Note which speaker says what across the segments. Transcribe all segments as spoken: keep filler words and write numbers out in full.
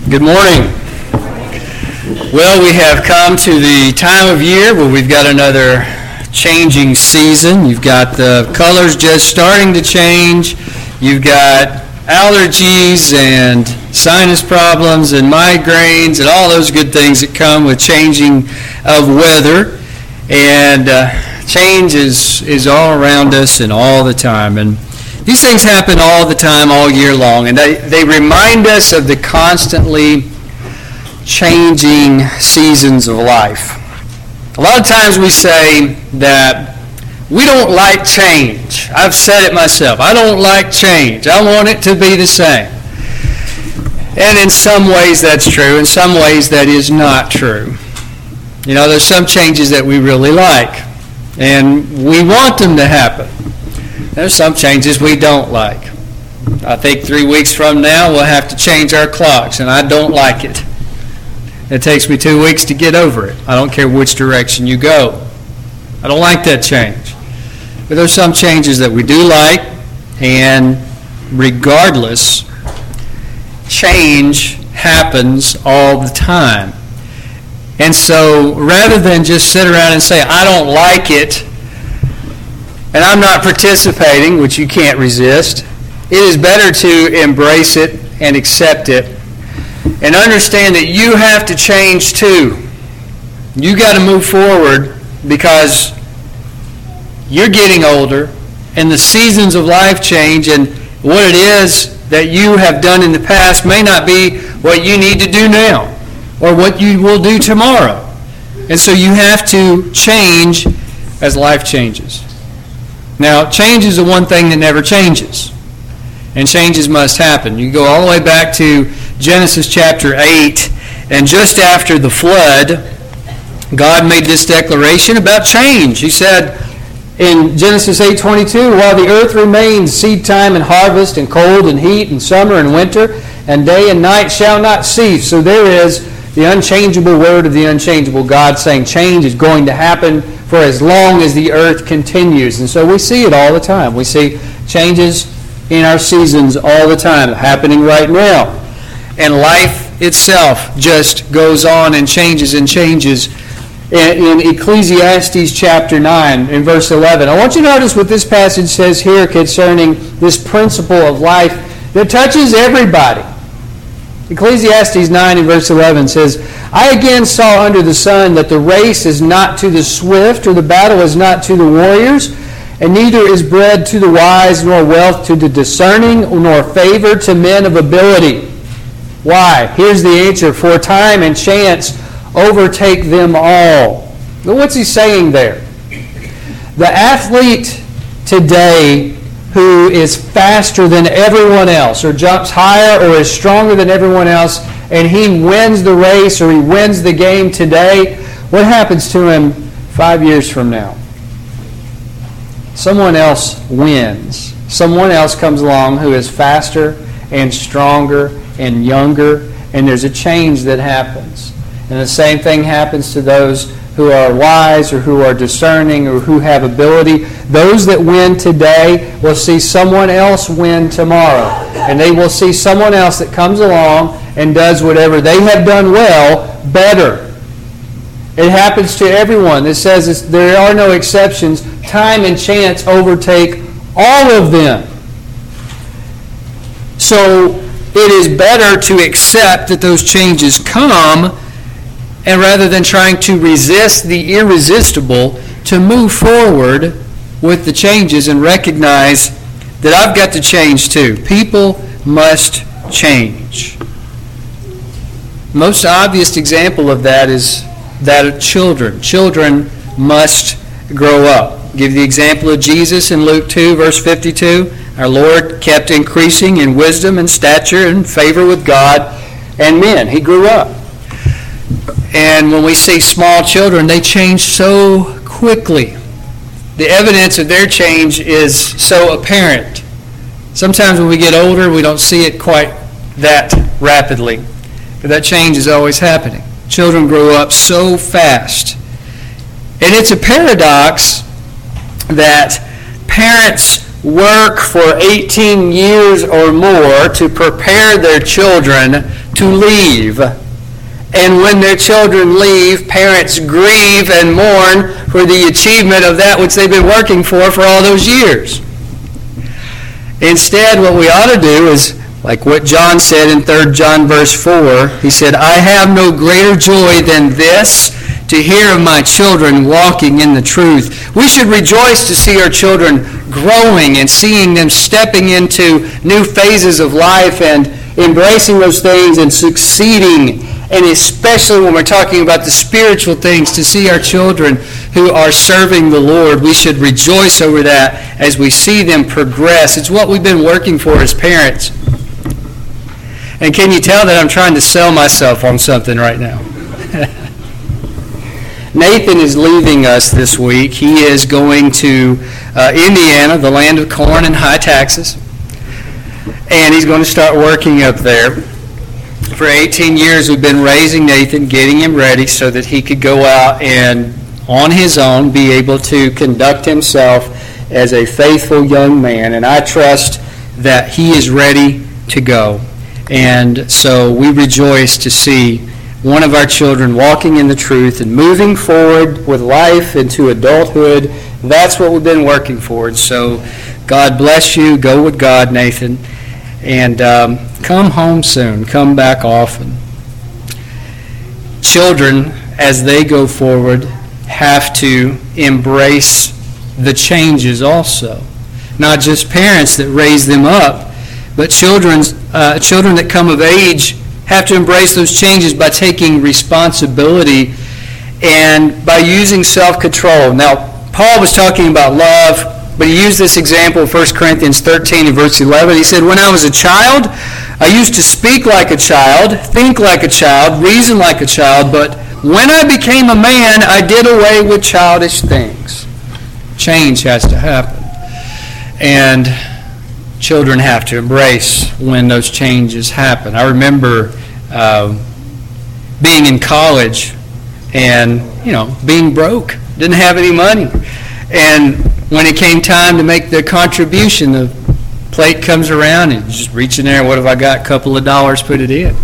Speaker 1: Good morning. Well, we have come to the time of year where we've got another changing season. You've got the colors just starting to change. You've got allergies and sinus problems and migraines and all those good things that come with changing of weather. And uh, change is, is all around us and all the time. And these things happen all the time, all year long, and they, they remind us of the constantly changing seasons of life. A lot of times we say that we don't like change. I've said it myself. I don't like change. I want it to be the same. And in some ways that's true. In some ways that is not true. You know, there's some changes that we really like, and we want them to happen. There's some changes we don't like. I think three weeks from now we'll have to change our clocks, and I don't like it. It takes me two weeks to get over it. I don't care which direction you go. I don't like that change. But there's some changes that we do like, and regardless, change happens all the time. And so rather than just sit around and say, I don't like it, and I'm not participating, which you can't resist, it is better to embrace it and accept it and understand that you have to change too. You got to move forward because you're getting older and the seasons of life change, and what it is that you have done in the past may not be what you need to do now or what you will do tomorrow. And so you have to change as life changes. Now, change is the one thing that never changes, and changes must happen. You go all the way back to Genesis chapter eight, and just after the flood, God made this declaration about change. He said in Genesis eight twenty-two, while the earth remains, seed time and harvest, and cold and heat, and summer and winter, and day and night shall not cease. So there is the unchangeable word of the unchangeable God saying change is going to happen for as long as the earth continues. And so we see it all the time. We see changes in our seasons all the time happening right now. And life itself just goes on and changes and changes. In Ecclesiastes chapter nine, in verse eleven, I want you to notice what this passage says here concerning this principle of life that touches everybody. Ecclesiastes nine in verse eleven says, I again saw under the sun that the race is not to the swift, or the battle is not to the warriors, and neither is bread to the wise, nor wealth to the discerning, nor favor to men of ability. Why? Here's the answer. For time and chance overtake them all. But what's he saying there? The athlete today who is faster than everyone else, or jumps higher, or is stronger than everyone else, and he wins the race or he wins the game today, what happens to him five years from now? Someone else wins. Someone else comes along who is faster and stronger and younger, and there's a change that happens. And the same thing happens to those who are wise or who are discerning or who have ability. Those that win today will see someone else win tomorrow. And they will see someone else that comes along and does whatever they have done well better. It happens to everyone. It says it's, there are no exceptions. Time and chance overtake all of them. So it is better to accept that those changes come, and rather than trying to resist the irresistible, to move forward with the changes and recognize that I've got to change too. People must change. Most obvious example of that is that of children. Children must grow up. I'll give the example of Jesus in Luke two, verse fifty-two. Our Lord kept increasing in wisdom and stature and favor with God and men. He grew up. And when we see small children, they change so quickly. The evidence of their change is so apparent. Sometimes when we get older, we don't see it quite that rapidly. But that change is always happening. Children grow up so fast. And it's a paradox that parents work for eighteen years or more to prepare their children to leave. And when their children leave, parents grieve and mourn for the achievement of that which they've been working for for all those years. Instead, what we ought to do is, like what John said in Third John verse four, he said, I have no greater joy than this, to hear of my children walking in the truth. We should rejoice to see our children growing and seeing them stepping into new phases of life and embracing those things and succeeding. And especially when we're talking about the spiritual things, to see our children who are serving the Lord, we should rejoice over that as we see them progress. It's what we've been working for as parents. And can you tell that I'm trying to sell myself on something right now? Nathan is leaving us this week. He is going to uh, Indiana, the land of corn and high taxes. And he's going to start working up there. For eighteen years, we've been raising Nathan, getting him ready so that he could go out and, on his own, be able to conduct himself as a faithful young man. And I trust that he is ready to go. And so we rejoice to see one of our children walking in the truth and moving forward with life into adulthood. That's what we've been working for. So God bless you. Go with God, Nathan. And um, come home soon. Come back often. Children, as they go forward, have to embrace the changes also. Not just parents that raise them up, but children, uh, children that come of age have to embrace those changes by taking responsibility and by using self-control. Now, Paul was talking about love, but he used this example of First Corinthians thirteen and verse eleven. He said, when I was a child, I used to speak like a child, think like a child, reason like a child, but when I became a man, I did away with childish things. Change has to happen. And children have to embrace when those changes happen. I remember uh, being in college and, you know, being broke. Didn't have any money. And when it came time to make the contribution, the plate comes around and you just reach in there, what have I got? A couple of dollars, put it in.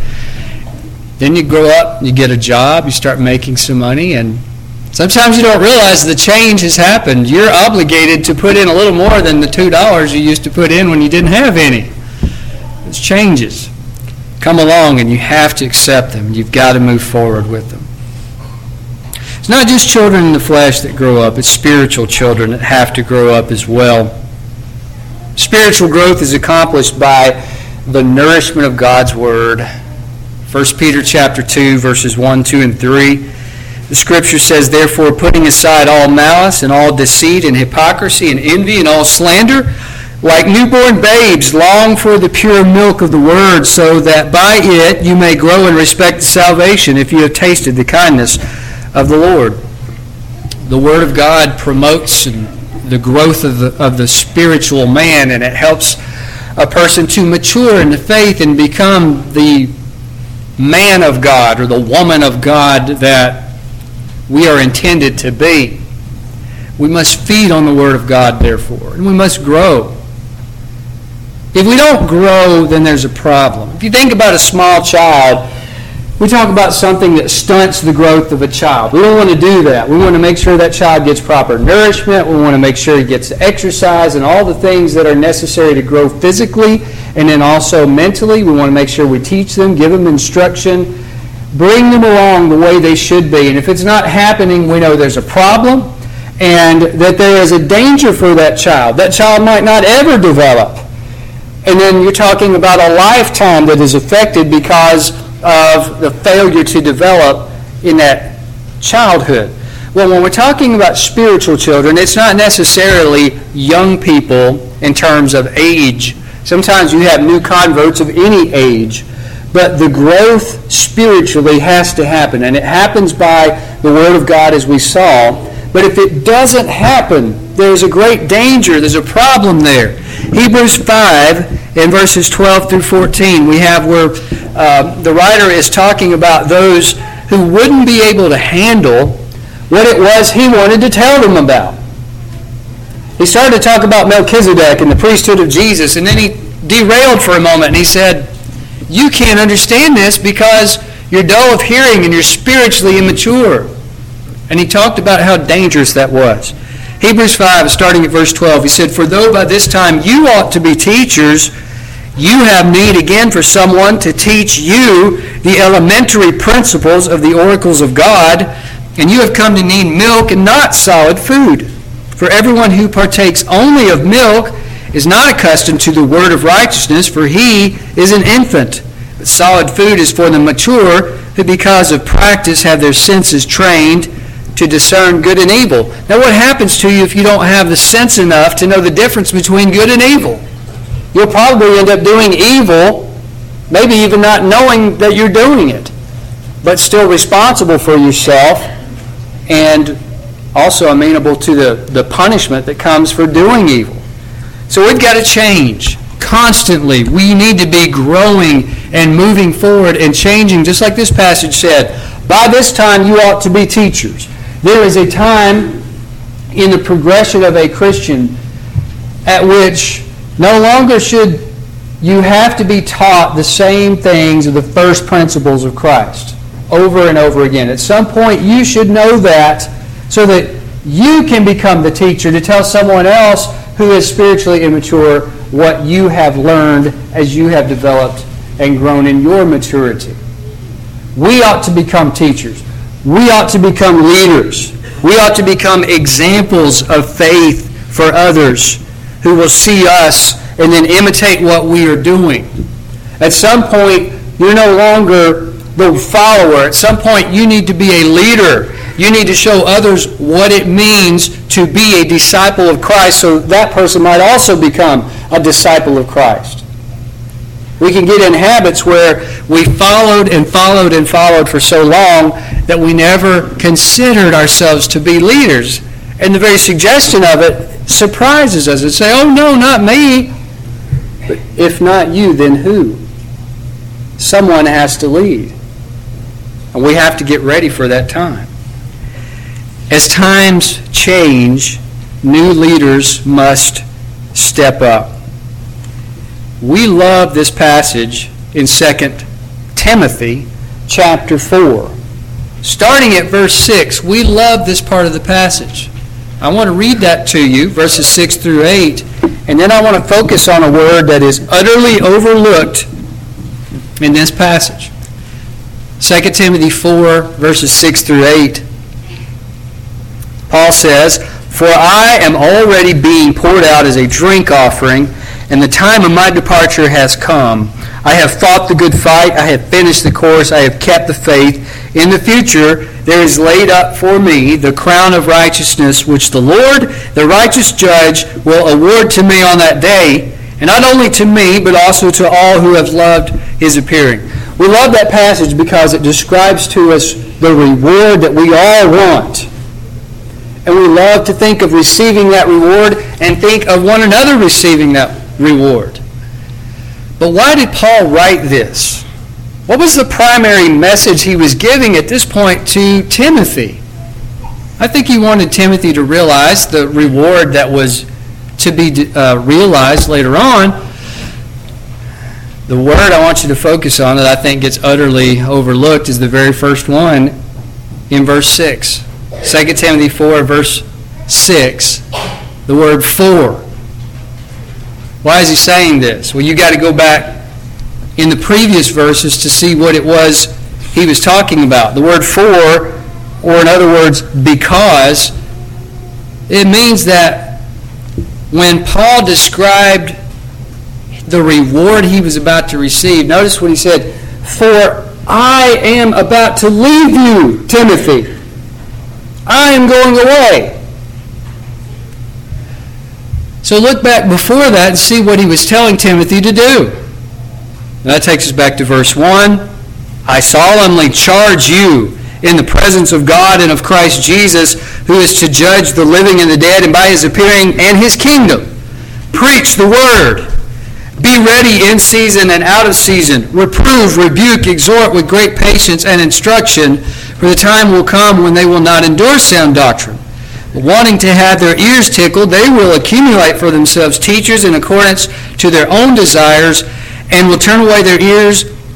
Speaker 1: Then you grow up, you get a job, you start making some money, and sometimes you don't realize the change has happened. You're obligated to put in a little more than the two dollars you used to put in when you didn't have any. It's changes. Come along and you have to accept them. You've got to move forward with them. It's not just children in the flesh that grow up. It's spiritual children that have to grow up as well. Spiritual growth is accomplished by the nourishment of God's Word. First Peter chapter two, verses one, two, and three. The Scripture says, therefore, putting aside all malice and all deceit and hypocrisy and envy and all slander, like newborn babes, long for the pure milk of the Word, so that by it you may grow in respect to salvation, if you have tasted the kindness of the Lord. The Word of God promotes the growth of the, of the spiritual man, and it helps a person to mature in the faith and become the man of God or the woman of God that we are intended to be. We must feed on the Word of God, therefore, and we must grow. If we don't grow, then there's a problem. If you think about a small child, we talk about something that stunts the growth of a child. We don't want to do that. We want to make sure that child gets proper nourishment. We want to make sure he gets exercise and all the things that are necessary to grow physically and then also mentally. We want to make sure we teach them, give them instruction, bring them along the way they should be. And if it's not happening, we know there's a problem and that there is a danger for that child. That child might not ever develop. And then you're talking about a lifetime that is affected because of the failure to develop in that childhood. Well, when we're talking about spiritual children, it's not necessarily young people in terms of age. Sometimes you have new converts of any age. But the growth spiritually has to happen, and it happens by the Word of God as we saw. But if it doesn't happen, there's a great danger. There's a problem there. Hebrews five, in verses twelve through fourteen, we have where uh, the writer is talking about those who wouldn't be able to handle what it was he wanted to tell them about. He started to talk about Melchizedek and the priesthood of Jesus, and then he derailed for a moment, and he said, you can't understand this because you're dull of hearing and you're spiritually immature. And he talked about how dangerous that was. Hebrews five, starting at verse twelve, he said, "For though by this time you ought to be teachers, you have need again for someone to teach you the elementary principles of the oracles of God, and you have come to need milk and not solid food. For everyone who partakes only of milk is not accustomed to the word of righteousness, for he is an infant. But solid food is for the mature, who because of practice have their senses trained to discern good and evil." Now what happens to you if you don't have the sense enough to know the difference between good and evil? You'll probably end up doing evil, maybe even not knowing that you're doing it, but still responsible for yourself and also amenable to the, the punishment that comes for doing evil. So we've got to change constantly. We need to be growing and moving forward and changing, just like this passage said. By this time you ought to be teachers. There is a time in the progression of a Christian at which no longer should you have to be taught the same things of the first principles of Christ over and over again. At some point you should know that so that you can become the teacher to tell someone else who is spiritually immature what you have learned as you have developed and grown in your maturity. We ought to become teachers. We ought to become leaders. We ought to become examples of faith for others who will see us and then imitate what we are doing. At some point, you're no longer the follower. At some point, you need to be a leader. You need to show others what it means to be a disciple of Christ so that person might also become a disciple of Christ. We can get in habits where we followed and followed and followed for so long that we never considered ourselves to be leaders. And the very suggestion of it surprises us and say, "Oh no, not me." But if not you, then who? Someone has to lead. And we have to get ready for that time. As times change, new leaders must step up. We love this passage in Second Timothy chapter four. Starting at verse six, we love this part of the passage. I want to read that to you, verses six through eight, and then I want to focus on a word that is utterly overlooked in this passage. Second Timothy four, verses six through eight. Paul says, "For I am already being poured out as a drink offering, and the time of my departure has come. I have fought the good fight. I have finished the course. I have kept the faith. In the future, there is laid up for me the crown of righteousness, which the Lord, the righteous judge, will award to me on that day, and not only to me, but also to all who have loved his appearing." We love that passage because it describes to us the reward that we all want. And we love to think of receiving that reward and think of one another receiving that reward. But why did Paul write this? What was the primary message he was giving at this point to Timothy? I think he wanted Timothy to realize the reward that was to be uh, realized later on. The word I want you to focus on that I think gets utterly overlooked is the very first one in verse six. Second Timothy four, verse six, the word "for." Why is he saying this? Well, you got to go back in the previous verses to see what it was he was talking about. The word "for," or in other words, "because," it means that when Paul described the reward he was about to receive, notice what he said, "For I am about to leave you, Timothy. I am going away." So look back before that and see what he was telling Timothy to do. And that takes us back to verse one. "I solemnly charge you in the presence of God and of Christ Jesus, who is to judge the living and the dead, and by his appearing and his kingdom, preach the word. Be ready in season and out of season. Reprove, rebuke, exhort with great patience and instruction, for the time will come when they will not endure sound doctrine. But wanting to have their ears tickled, they will accumulate for themselves teachers in accordance to their own desires, and will turn away their ears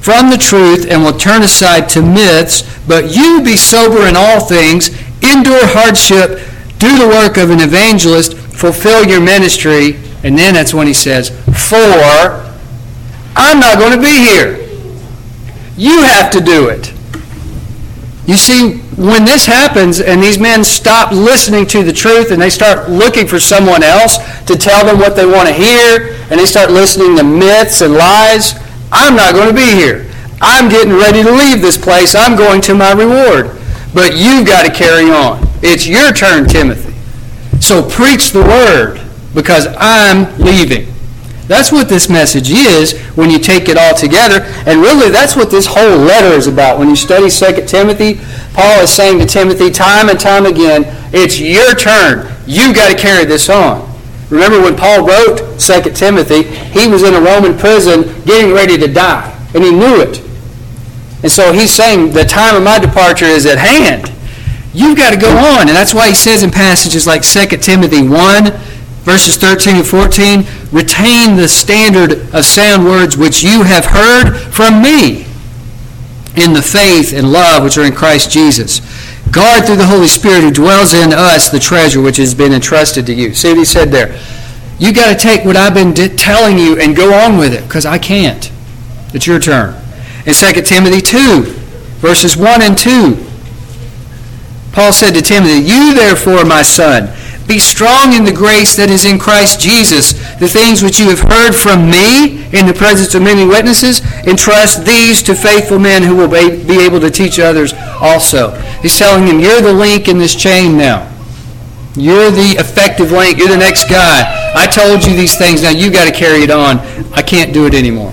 Speaker 1: from the truth and will turn aside to myths, but you be sober in all things, endure hardship, do the work of an evangelist, fulfill your ministry. And then that's when he says, for I'm not going to be here. You have to do it. You see, when this happens and these men stop listening to the truth and they start looking for someone else to tell them what they want to hear, and they start listening to myths and lies, I'm not going to be here. I'm getting ready to leave this place. I'm going to my reward. But you've got to carry on. It's your turn, Timothy. So preach the word, because I'm leaving. That's what this message is when you take it all together. And really, that's what this whole letter is about. When you study Second Timothy, Paul is saying to Timothy time and time again, it's your turn. You've got to carry this on. Remember when Paul wrote Second Timothy, he was in a Roman prison getting ready to die. And he knew it. And so he's saying, the time of my departure is at hand. You've got to go on. And that's why he says in passages like Second Timothy one, verses thirteen and fourteen, retain the standard of sound words which you have heard from me in the faith and love which are in Christ Jesus. Guard through the Holy Spirit who dwells in us the treasure which has been entrusted to you. See what he said there? You got to take what I've been di- telling you and go on with it, because I can't. It's your turn. In Second Timothy two, verses one and two, Paul said to Timothy, you therefore, my son, be strong in the grace that is in Christ Jesus. The things which you have heard from me in the presence of many witnesses, entrust these to faithful men who will be able to teach others also. He's telling him, you're the link in this chain now. You're the effective link. You're the next guy. I told you these things. Now you've got to carry it on. I can't do it anymore.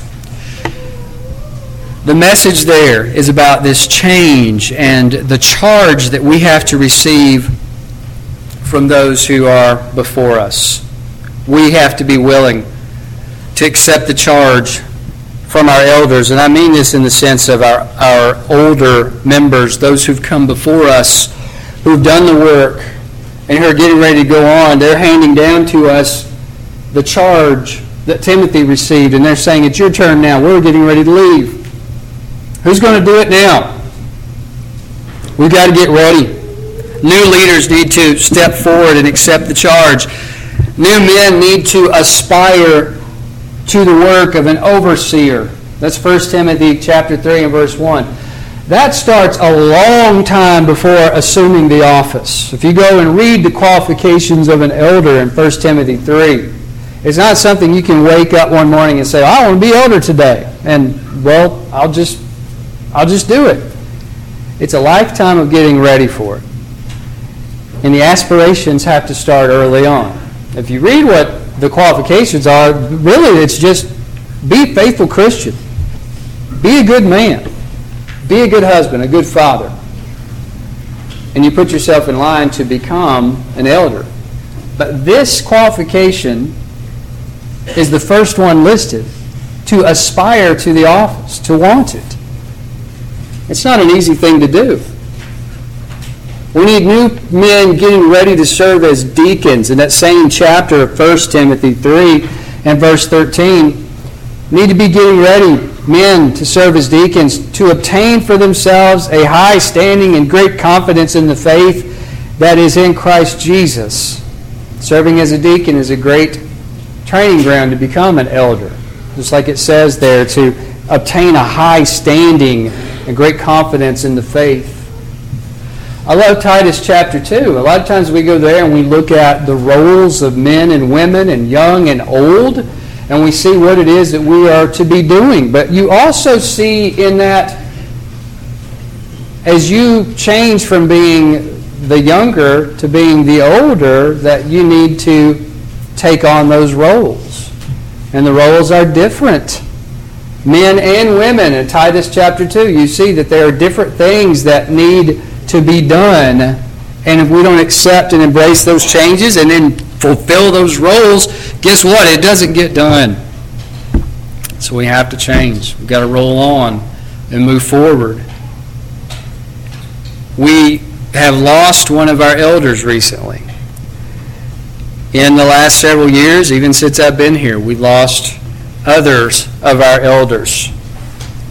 Speaker 1: The message there is about this change and the charge that we have to receive from those who are before us. We have to be willing to accept the charge from our elders. And I mean this in the sense of our, our older members, those who've come before us, who've done the work, and who are getting ready to go on. They're handing down to us the charge that Timothy received, and they're saying, it's your turn now. We're getting ready to leave. Who's going to do it now? We've got to get ready. New leaders need to step forward and accept the charge. New men need to aspire to the work of an overseer. That's First Timothy chapter three and verse one. That starts a long time before assuming the office. If you go and read the qualifications of an elder in First Timothy three, it's not something you can wake up one morning and say, I want to be elder today. And, well, I'll just, I'll just do it. It's a lifetime of getting ready for it. And the aspirations have to start early on. If you read what the qualifications are, really it's just be a faithful Christian. Be a good man. Be a good husband, a good father. And you put yourself in line to become an elder. But this qualification is the first one listed, to aspire to the office, to want it. It's not an easy thing to do. We need new men getting ready to serve as deacons. In that same chapter of First Timothy three and verse thirteen, need to be getting ready, men, to serve as deacons, to obtain for themselves a high standing and great confidence in the faith that is in Christ Jesus. Serving as a deacon is a great training ground to become an elder. Just like it says there, to obtain a high standing and great confidence in the faith. I love Titus chapter two. A lot of times we go there and we look at the roles of men and women and young and old, and we see what it is that we are to be doing. But you also see in that, as you change from being the younger to being the older, that you need to take on those roles. And the roles are different. Men and women in Titus chapter two, you see that there are different things that need to be done. And if we don't accept and embrace those changes and then fulfill those roles, guess what? It doesn't get done. So we have to change. We've got to roll on and move forward. We have lost one of our elders recently. In the last several years, even since I've been here, we've lost others of our elders.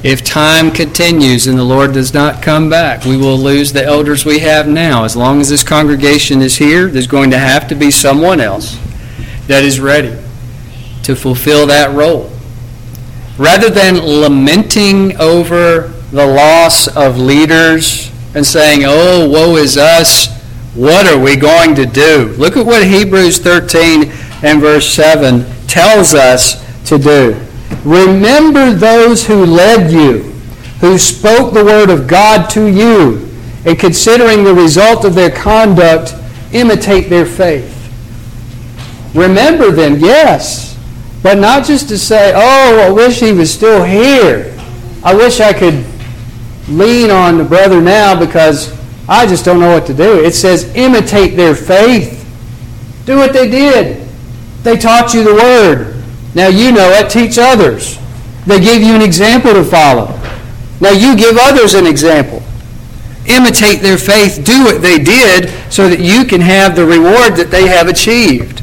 Speaker 1: If time continues and the Lord does not come back, we will lose the elders we have now. As long as this congregation is here, there's going to have to be someone else that is ready to fulfill that role. Rather than lamenting over the loss of leaders and saying, oh, woe is us, what are we going to do? Look at what Hebrews thirteen and verse seven tells us to do. Remember those who led you, who spoke the word of God to you, and considering the result of their conduct, imitate their faith. Remember them, yes, but not just to say, oh, I wish he was still here. I wish I could lean on the brother now because I just don't know what to do. It says imitate their faith. Do what they did. They taught you the word. Now you know it. Teach others. They gave you an example to follow. Now you give others an example. Imitate their faith. Do what they did so that you can have the reward that they have achieved.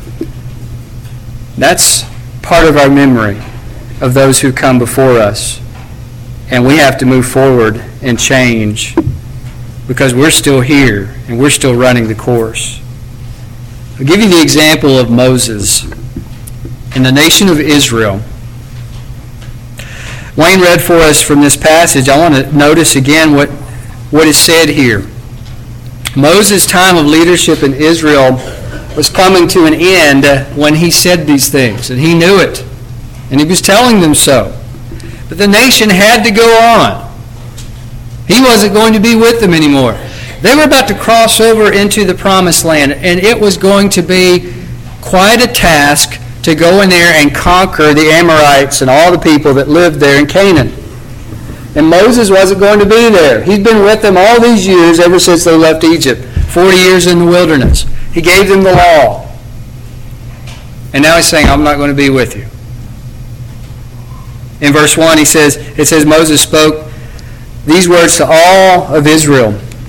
Speaker 1: That's part of our memory of those who come before us. And we have to move forward and change because we're still here and we're still running the course. I'll give you the example of Moses in the nation of Israel. Wayne read for us from this passage. I want to notice again what, what is said here. Moses' time of leadership in Israel was coming to an end when he said these things, and he knew it, and he was telling them so. But the nation had to go on. He wasn't going to be with them anymore. They were about to cross over into the promised land, and it was going to be quite a task to go in there and conquer the Amorites and all the people that lived there in Canaan. And Moses wasn't going to be there. He'd been with them all these years ever since they left Egypt, forty years in the wilderness. He gave them the law. And now he's saying, I'm not going to be with you. In verse one, he says, it says, Moses spoke these words to all of Israel.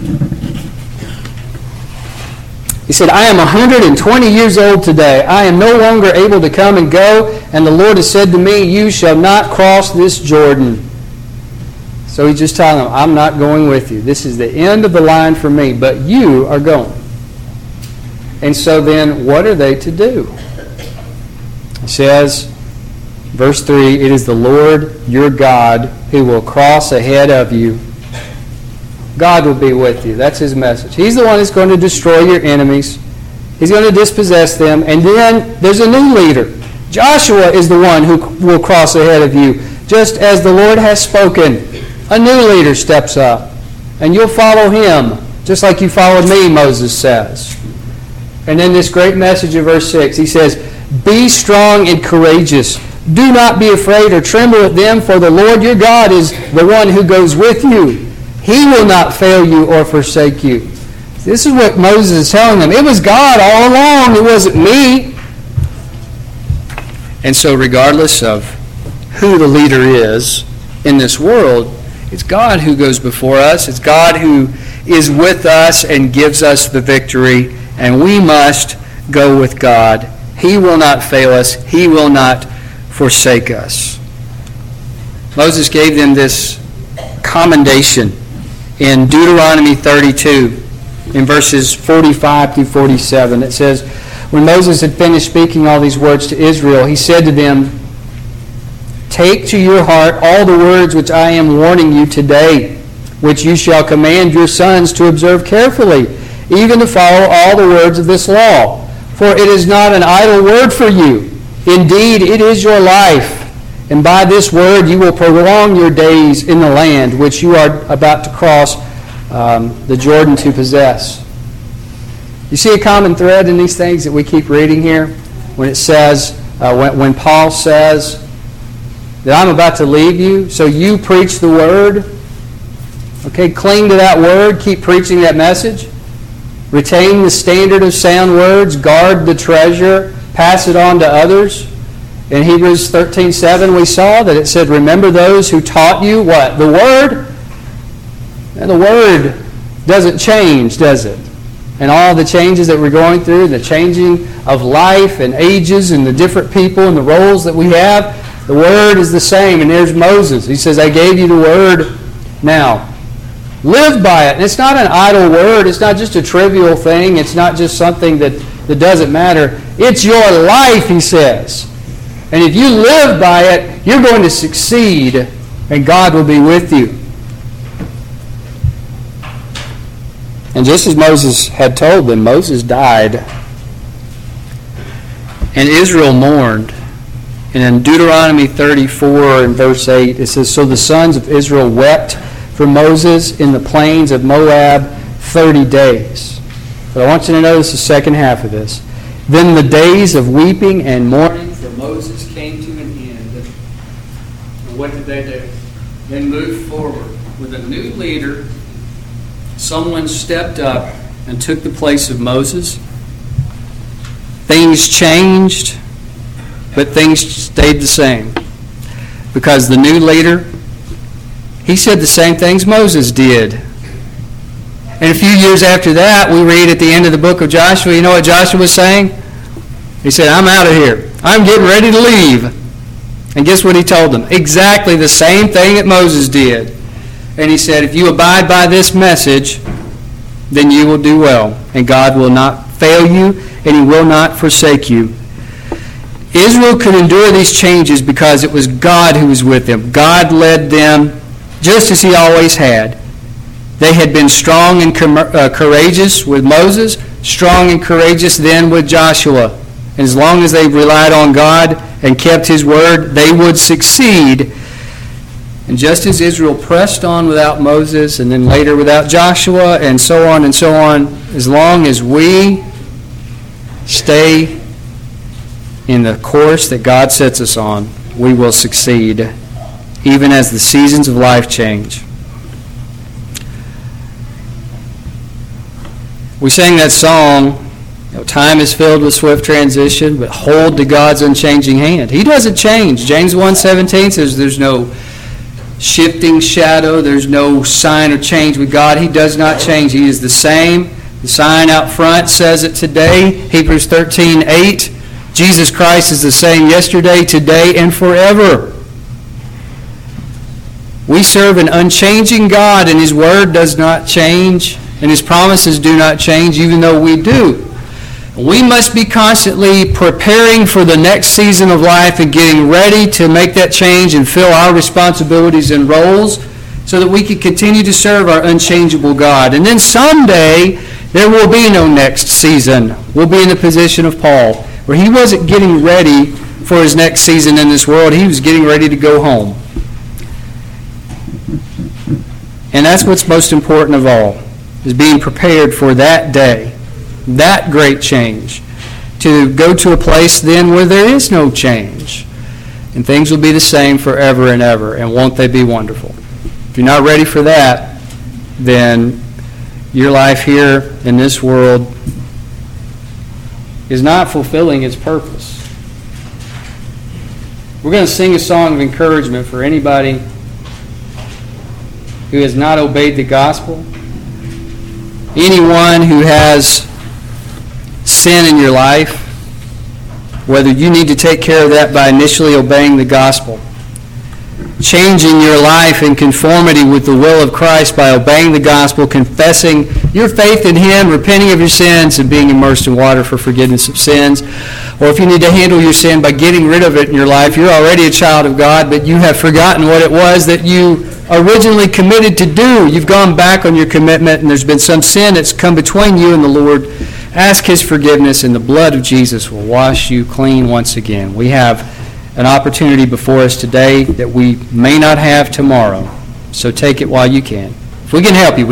Speaker 1: He said, I am one hundred twenty years old today. I am no longer able to come and go, and the Lord has said to me, you shall not cross this Jordan. So he's just telling them, I'm not going with you. This is the end of the line for me, but you are going. And so then, what are they to do? He says, verse three, it is the Lord your God who will cross ahead of you. God will be with you. That's his message. He's the one that's going to destroy your enemies. He's going to dispossess them. And then there's a new leader. Joshua is the one who will cross ahead of you, just as the Lord has spoken. A new leader steps up, and you'll follow him, just like you followed me, Moses says. And then this great message in verse six, he says, be strong and courageous. Do not be afraid or tremble at them, for the Lord your God is the one who goes with you. He will not fail you or forsake you. This is what Moses is telling them. It was God all along. It wasn't me. And so regardless of who the leader is in this world, it's God who goes before us. It's God who is with us and gives us the victory. And we must go with God. He will not fail us. He will not forsake us. Moses gave them this commendation in Deuteronomy thirty-two, in verses forty-five through forty-seven. It says, when Moses had finished speaking all these words to Israel, he said to them, take to your heart all the words which I am warning you today, which you shall command your sons to observe carefully, even to follow all the words of this law. For it is not an idle word for you. Indeed, it is your life. And by this word you will prolong your days in the land which you are about to cross um, the Jordan to possess. You see a common thread in these things that we keep reading here? When it says, uh, when, when Paul says that I'm about to leave you, so you preach the word. Okay, cling to that word. Keep preaching that message. Retain the standard of sound words. Guard the treasure. Pass it on to others. In Hebrews thirteen seven, we saw that it said, remember those who taught you what? The Word? And the Word doesn't change, does it? And all the changes that we're going through, the changing of life and ages and the different people and the roles that we have, The Word is the same, and there's Moses. He says, I gave you the Word. Now, live by it. And it's not an idle word. It's not just a trivial thing. It's not just something that, that doesn't matter. It's your life, he says. And if you live by it, you're going to succeed, and God will be with you. And just as Moses had told them, Moses died, and Israel mourned. And in Deuteronomy thirty-four and verse eight, it says, So the sons of Israel wept for Moses in the plains of Moab thirty days. But I want you to notice the second half of this. Then the days of weeping and mourning for Moses came to an end. And what did they do? They moved forward with a new leader. Someone stepped up and took the place of Moses. Things changed, but things stayed the same. Because the new leader, he said the same things Moses did. And a few years after that, we read at the end of the book of Joshua, you know what Joshua was saying? He said, I'm out of here. I'm getting ready to leave. And guess what he told them? Exactly the same thing that Moses did. And he said, if you abide by this message, then you will do well. And God will not fail you, and he will not forsake you. Israel could endure these changes because it was God who was with them. God led them just as he always had. They had been strong and courageous with Moses, strong and courageous then with Joshua. And as long as they relied on God and kept his word, they would succeed. And just as Israel pressed on without Moses and then later without Joshua and so on and so on, as long as we stay in the course that God sets us on, we will succeed, even as the seasons of life change. We sang that song, you know, time is filled with swift transition, but hold to God's unchanging hand. He doesn't change. James one seventeen says there's no shifting shadow, there's no sign of change with God. He does not change. He is the same. The sign out front says it today. Hebrews thirteen eight. Jesus Christ is the same yesterday, today, and forever. We serve an unchanging God, and his word does not change, and his promises do not change, even though we do. We must be constantly preparing for the next season of life and getting ready to make that change and fill our responsibilities and roles so that we can continue to serve our unchangeable God. And then someday, there will be no next season. We'll be in the position of Paul, where he wasn't getting ready for his next season in this world. He was getting ready to go home. And that's what's most important of all, is being prepared for that day, that great change, to go to a place then where there is no change. And things will be the same forever and ever. And won't they be wonderful? If you're not ready for that, then your life here in this world is not fulfilling its purpose. We're going to sing a song of encouragement for anybody who has not obeyed the gospel. Anyone who has sin in your life, whether you need to take care of that by initially obeying the gospel, changing your life in conformity with the will of Christ by obeying the gospel, confessing your faith in him, repenting of your sins, and being immersed in water for forgiveness of sins. Or if you need to handle your sin by getting rid of it in your life, you're already a child of God, but you have forgotten what it was that you originally committed to do. You've gone back on your commitment, and there's been some sin that's come between you and the Lord. Ask his forgiveness, and the blood of Jesus will wash you clean once again. We have an opportunity before us today that we may not have tomorrow, so take it while you can. If we can help you, would